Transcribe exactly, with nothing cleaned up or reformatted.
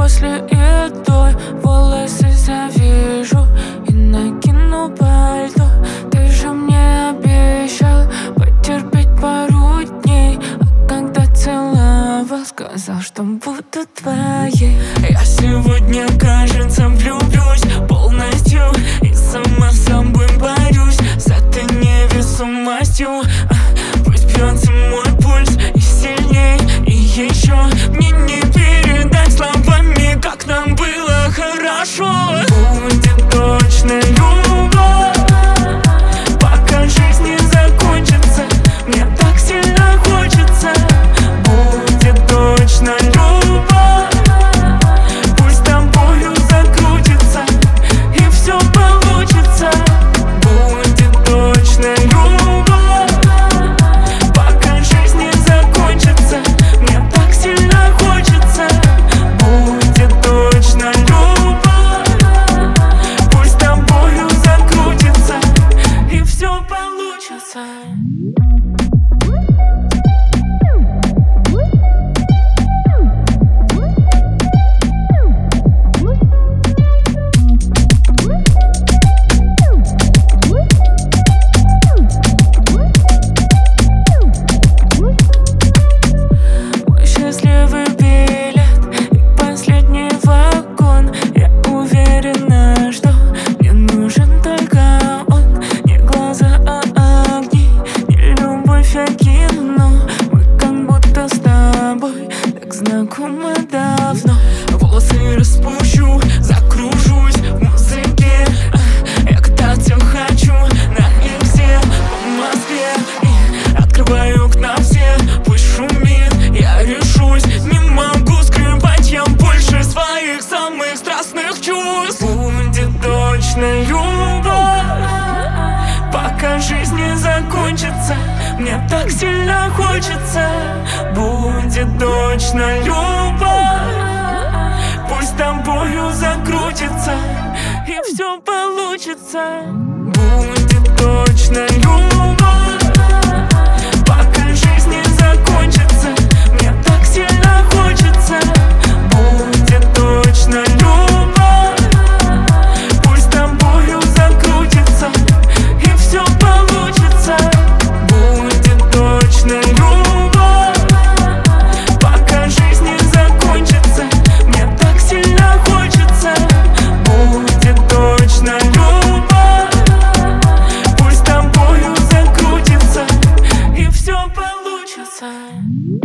после еды волосы завяжу и накину пальто. Ты же мне обещал потерпеть пару дней, а когда целовал, сказал, что буду твоей. Я сегодня, кажется, влюблюсь полностью и сама с собой борюсь с этой невесомостью. Пусть бьется мой пульс и сильней, и еще мне не передать словами, как нам было хорошо. Будет точно любовь, пока жизнь не закончится. Мне так сильно хочется. Будет точно любовь, пусть тобою закрутится и все получится. Будет точно любовь, пока жизнь не закончится. Мне так сильно хочется. Будет точно любовь, пусть тобою закрутится и все получится. Мой счастливый билет и последний вагон. Я уверена, что мне нужен только он. Не глаза, а огни, не любовь, а кино. Мы как будто с тобой так знакомы давно. Волосы распущу, закружусь в музыке. Я кататься хочу на иксе по Москве и открываю окна все, пусть шумит, я решусь. Не могу скрывать я больше своих самых страстных чувств. Будет точно любовь, пока жизнь не закончится. Мне так сильно хочется. Будет точно любовь, пусть тобою закрутится и все получится. Будет точно любовь, пока жизнь не закончится. Мне так сильно хочется. Будет точно любовь, пусть тобою закрутится и все получится. Будет точно любовь, пока жизнь не закончится. Мне так сильно хочется. Будет точно любовь, пусть тобою закрутится и все получится.